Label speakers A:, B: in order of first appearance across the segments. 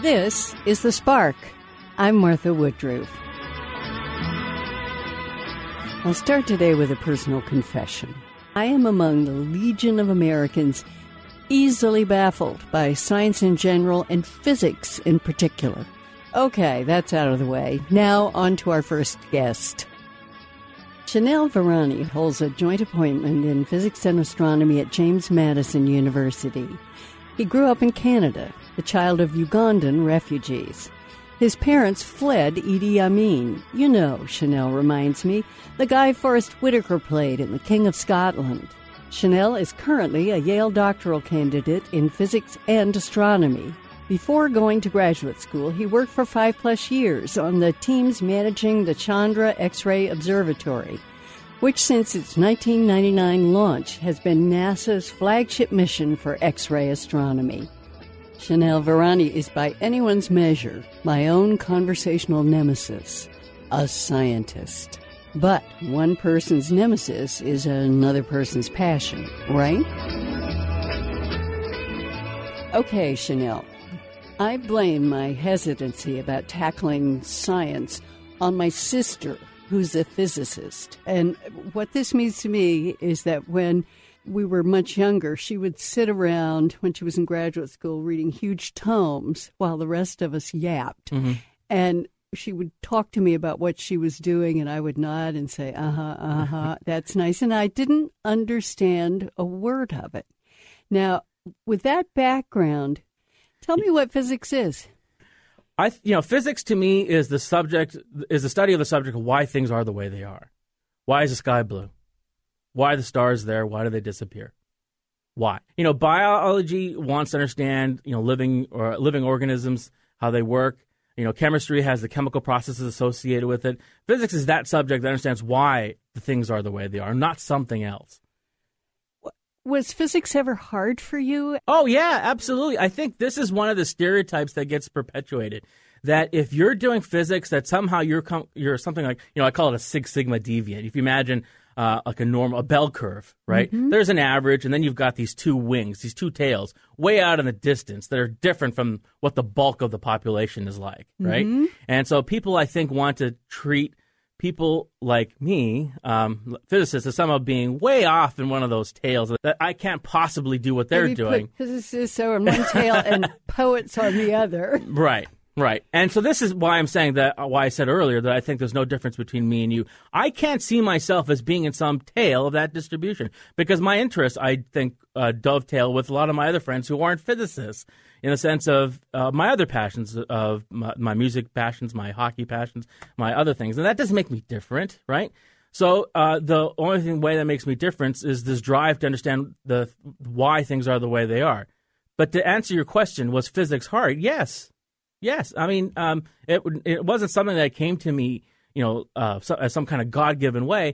A: This is The Spark. I'm Martha Woodruff. I'll start today with a personal confession. I am among the legion of Americans easily baffled by science in general and physics in particular. Okay, that's out of the way. Now on to our first guest. Chanel Varani holds a joint appointment in physics and astronomy at James Madison University. He grew up in Canada, the child of Ugandan refugees. His parents fled Idi Amin. You know, Chanel reminds me, the guy Forrest Whitaker played in The King of Scotland. Chanel is currently a Yale doctoral candidate in physics and astronomy. Before going to graduate school, he worked for 5+ years on the teams managing the Chandra X-ray Observatory, which since its 1999 launch has been NASA's flagship mission for X-ray astronomy. Chanel Varani is by anyone's measure my own conversational nemesis, a scientist. But one person's nemesis is another person's passion, right? Okay, Chanel, I blame my hesitancy about tackling science on my sister, who's a physicist. And what this means to me is that when we were much younger, she would sit around when she was in graduate school reading huge tomes while the rest of us yapped. Mm-hmm. And she would talk to me about what she was doing, and I would nod and say, that's nice. And I didn't understand a word of it. Now, with that background, tell me what physics is.
B: Physics to me is the study of the subject of why things are the way they are. Why is the sky blue? Why are the stars there? Why do they disappear? Why? Biology wants to understand, living organisms, how they work. Chemistry has the chemical processes associated with it. Physics is that subject that understands why the things are the way they are, not something else.
A: Was physics ever hard for you?
B: Oh, yeah, absolutely. I think this is one of the stereotypes that gets perpetuated, that if you're doing physics, that somehow you're something like, I call it a Six Sigma deviant. If you imagine like a bell curve, right? Mm-hmm. There's an average, and then you've got these two wings, these two tails, way out in the distance that are different from what the bulk of the population is like, right? Mm-hmm. And so people, I think, want to treat people like me, physicists, as somehow being way off in one of those tails, that I can't possibly do what they're doing.
A: Physicists are on one tail and poets on the other.
B: Right. Right. And so this is why I'm saying why I said earlier that I think there's no difference between me and you. I can't see myself as being in some tail of that distribution because my interests, I think, dovetail with a lot of my other friends who aren't physicists in the sense of my other passions, of my music passions, my hockey passions, my other things. And that doesn't make me different, right? So the only way that makes me different is this drive to understand why things are the way they are. But to answer your question, was physics hard? Yes. Yes, I mean, it wasn't something that came to me, as some kind of God-given way.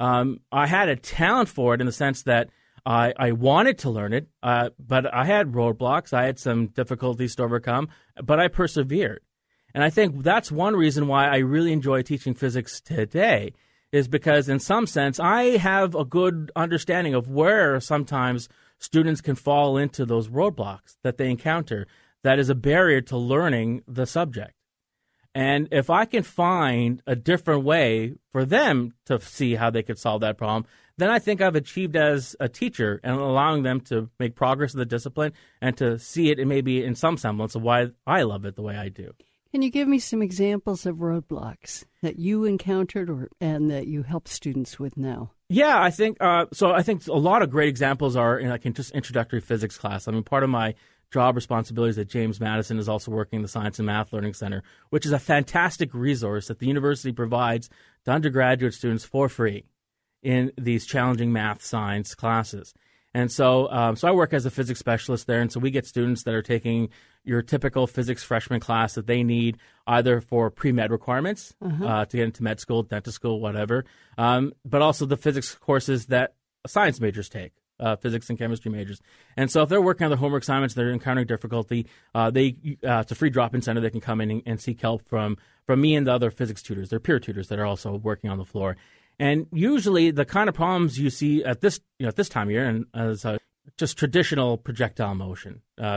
B: I had a talent for it in the sense that I wanted to learn it, but I had roadblocks. I had some difficulties to overcome, but I persevered. And I think that's one reason why I really enjoy teaching physics today, is because in some sense I have a good understanding of where sometimes students can fall into those roadblocks that they encounter. That is a barrier to learning the subject. And if I can find a different way for them to see how they could solve that problem, then I think I've achieved as a teacher and allowing them to make progress in the discipline and to see it maybe in some semblance of why I love it the way I do.
A: Can you give me some examples of roadblocks that you encountered and that you help students with now?
B: Yeah, I think so. I think a lot of great examples are in just introductory physics class. I mean, part of my job responsibilities at James Madison is also working in the Science and Math Learning Center, which is a fantastic resource that the university provides to undergraduate students for free in these challenging math science classes. And so I work as a physics specialist there, and so we get students that are taking your typical physics freshman class that they need either for pre-med requirements to get into med school, dentist school, whatever, but also the physics courses that science majors take. Physics and chemistry majors. And so if they're working on their homework assignments, they're encountering difficulty, it's a free drop-in center. They can come in and seek help from me and the other physics tutors. They're peer tutors that are also working on the floor. And usually the kind of problems you see at this time of year and as just traditional projectile motion,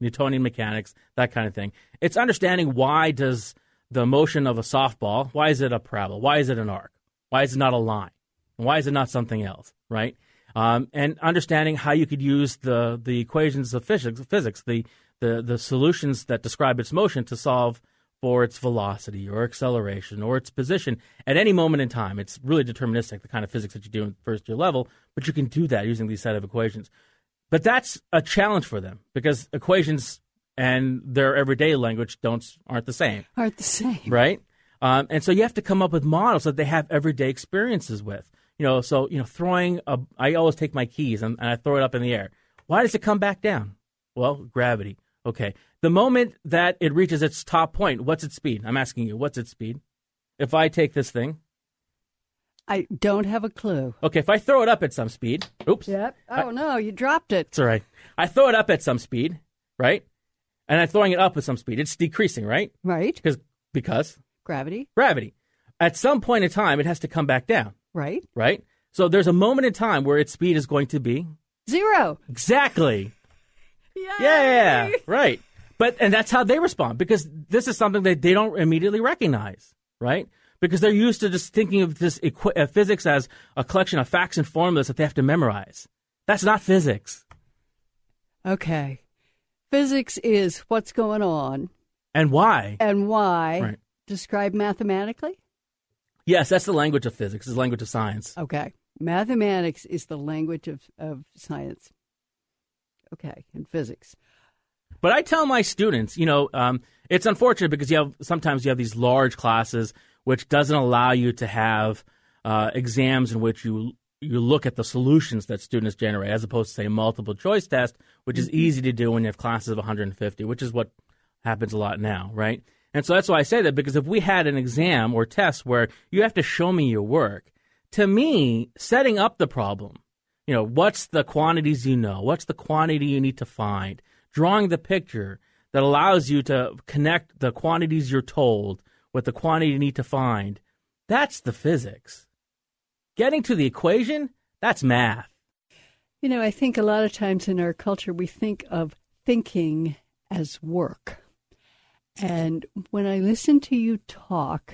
B: Newtonian mechanics, that kind of thing. It's understanding why does the motion of a softball, why is it a parabola? Why is it an arc? Why is it not a line? Why is it not something else, right? And understanding how you could use the equations of physics, the solutions that describe its motion to solve for its velocity or acceleration or its position at any moment in time. It's really deterministic, the kind of physics that you do in first year level, but you can do that using these set of equations. But that's a challenge for them because equations and their everyday language aren't the same.
A: Aren't the same.
B: Right? And so you have to come up with models that they have everyday experiences with. I always take my keys and I throw it up in the air. Why does it come back down? Well, gravity. Okay. The moment that it reaches its top point, what's its speed? I'm asking you, what's its speed? If I take this thing.
A: I don't have a clue.
B: Okay, if I throw it up at some speed. Oops.
A: Yep. No, you dropped it.
B: It's all right. I throw it up at some speed, right? And I'm throwing it up with some speed. It's decreasing, right?
A: Right.
B: Because?
A: Gravity.
B: At some point in time, it has to come back down.
A: Right.
B: Right? So there's a moment in time where its speed is going to be?
A: 0.
B: Exactly.
A: Yay!
B: Yeah, right. And that's how they respond because this is something that they don't immediately recognize, right? Because they're used to just thinking of this physics as a collection of facts and formulas that they have to memorize. That's not physics.
A: Okay. Physics is what's going on.
B: And why.
A: Right. Described mathematically?
B: Yes, that's the language of physics, it's the language of science.
A: Okay. Mathematics is the language of science. Okay, and physics.
B: But I tell my students, it's unfortunate because sometimes you have these large classes which doesn't allow you to have exams in which you look at the solutions that students generate as opposed to, say, a multiple choice test, which is easy to do when you have classes of 150, which is what happens a lot now, right? And so that's why I say that, because if we had an exam or test where you have to show me your work, to me, setting up the problem, what's the quantities what's the quantity you need to find, drawing the picture that allows you to connect the quantities you're told with the quantity you need to find, that's the physics. Getting to the equation, that's math.
A: I think a lot of times in our culture we think of thinking as work. And when I listen to you talk,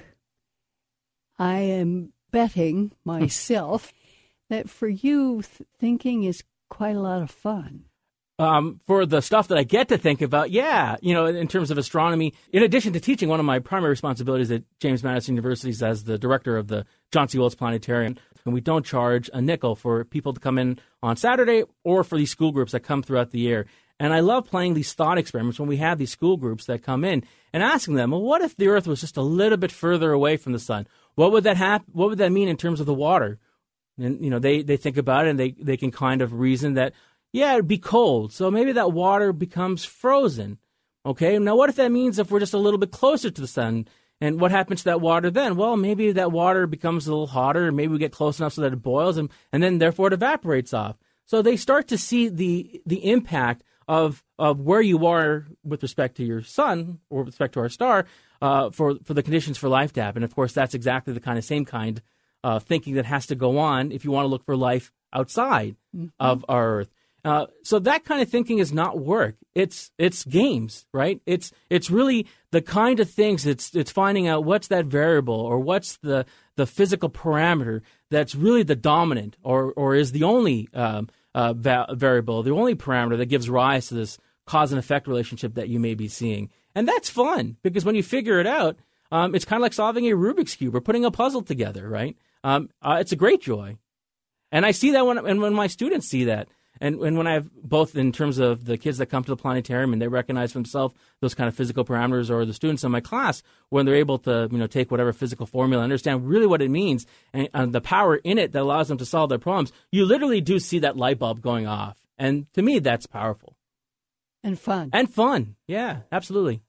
A: I am betting myself that for you, thinking is quite a lot of fun.
B: For the stuff that I get to think about, in terms of astronomy, in addition to teaching, one of my primary responsibilities at James Madison University is as the director of the John C. Willis Planetarium. And we don't charge a nickel for people to come in on Saturday or for these school groups that come throughout the year. And I love playing these thought experiments when we have these school groups that come in and asking them, well, what if the Earth was just a little bit further away from the sun? What would that mean in terms of the water? And, they think about it and they can kind of reason that, it'd be cold. So maybe that water becomes frozen. Okay. Now, what if that means if we're just a little bit closer to the sun? And what happens to that water then? Well, maybe that water becomes a little hotter. Maybe we get close enough so that it boils and then therefore it evaporates off. So they start to see the impact of where you are with respect to your sun or with respect to our star for the conditions for life to happen. Of course, that's exactly the same kind of thinking that has to go on if you want to look for life outside of our Earth. So that kind of thinking is not work. It's games, right? It's really the kind of things it's finding out what's that variable or what's the physical parameter that's really the dominant or is the only variable, the only parameter that gives rise to this cause and effect relationship that you may be seeing. And that's fun because when you figure it out, it's kind of like solving a Rubik's Cube or putting a puzzle together, right? It's a great joy. And I see that when my students see that. And when I have both in terms of the kids that come to the planetarium and they recognize for themselves those kind of physical parameters, or the students in my class when they're able to take whatever physical formula, understand really what it means and the power in it that allows them to solve their problems, you literally do see that light bulb going off. And to me, that's powerful.
A: And fun.
B: And fun. Yeah, absolutely.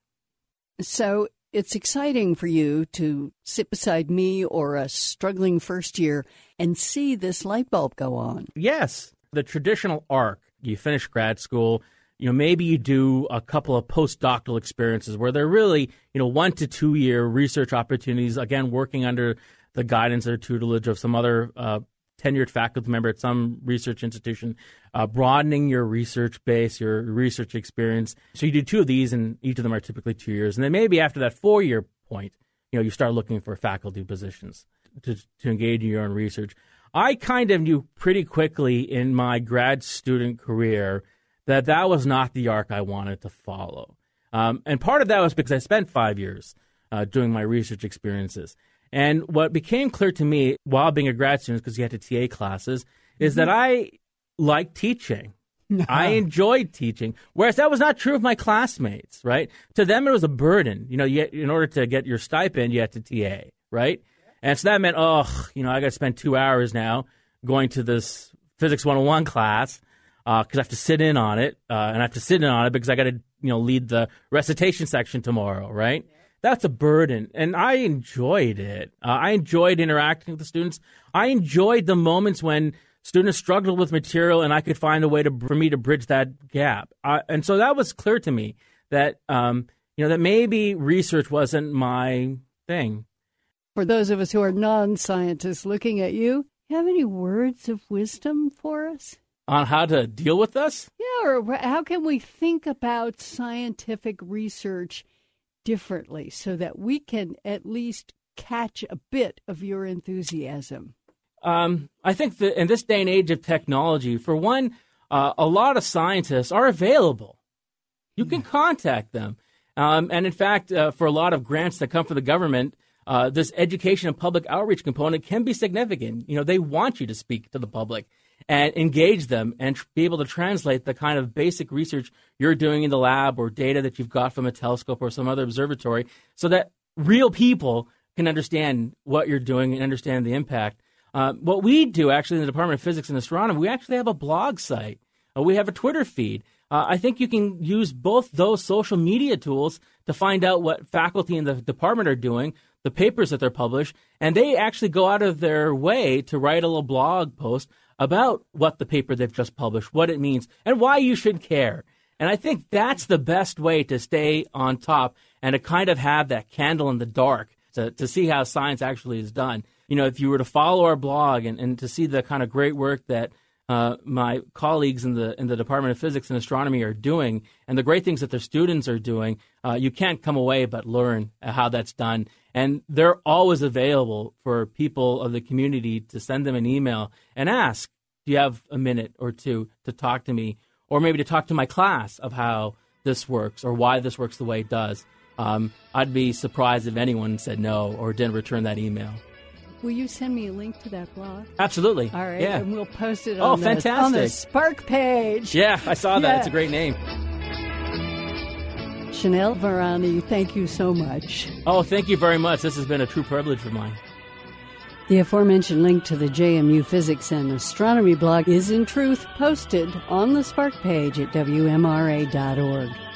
A: So it's exciting for you to sit beside me or a struggling first year and see this light bulb go on.
B: Yes. The traditional arc, you finish grad school, maybe you do a couple of postdoctoral experiences where they're really, 1 to 2 year research opportunities, again, working under the guidance or tutelage of some other tenured faculty member at some research institution, broadening your research base, your research experience. So you do 2 of these, and each of them are typically 2 years. And then maybe after that 4-year point, you start looking for faculty positions to engage in your own research. I kind of knew pretty quickly in my grad student career that was not the arc I wanted to follow. And part of that was because I spent 5 years doing my research experiences. And what became clear to me while being a grad student, because you had to TA classes, is that I liked teaching. I enjoyed teaching, whereas that was not true of my classmates, right? To them, it was a burden. In order to get your stipend, you had to TA, right? And so that meant, I got to spend 2 hours now going to this Physics 101 class because I have to sit in on it, and I have to sit in on it because I got to, lead the recitation section tomorrow, right? That's a burden, and I enjoyed it. I enjoyed interacting with the students. I enjoyed the moments when students struggled with material, and I could find a way for me to bridge that gap. And so that was clear to me that that maybe research wasn't my thing.
A: For those of us who are non-scientists looking at you have any words of wisdom for us?
B: On how to deal with this?
A: Yeah, or how can we think about scientific research differently so that we can at least catch a bit of your enthusiasm?
B: I think that in this day and age of technology, for one, a lot of scientists are available. You can contact them. And in fact, for a lot of grants that come from the government, this education and public outreach component can be significant. They want you to speak to the public and engage them and be able to translate the kind of basic research you're doing in the lab or data that you've got from a telescope or some other observatory so that real people can understand what you're doing and understand the impact. What we do actually in the Department of Physics and Astronomy, we actually have a blog site. We have a Twitter feed. I think you can use both those social media tools to find out what faculty in the department are doing, the papers that they're published, and they actually go out of their way to write a little blog post about what the paper they've just published, what it means, and why you should care. And I think that's the best way to stay on top and to kind of have that candle in the dark to see how science actually is done. If you were to follow our blog and to see the kind of great work that my colleagues in the Department of Physics and Astronomy are doing and the great things that their students are doing, you can't come away but learn how that's done. And they're always available for people of the community to send them an email and ask, do you have a minute or two to talk to me or maybe to talk to my class of how this works or why this works the way it does? I'd be surprised if anyone said no or didn't return that email.
A: Will you send me a link to that blog?
B: Absolutely.
A: All right,
B: yeah.
A: And we'll post it on
B: fantastic.
A: The Spark page.
B: Yeah, I saw that. Yeah. It's a great name.
A: Chanel Varani, thank you so much.
B: Oh, thank you very much. This has been a true privilege of mine.
A: The aforementioned link to the JMU Physics and Astronomy blog is in truth posted on the Spark page at WMRA.org.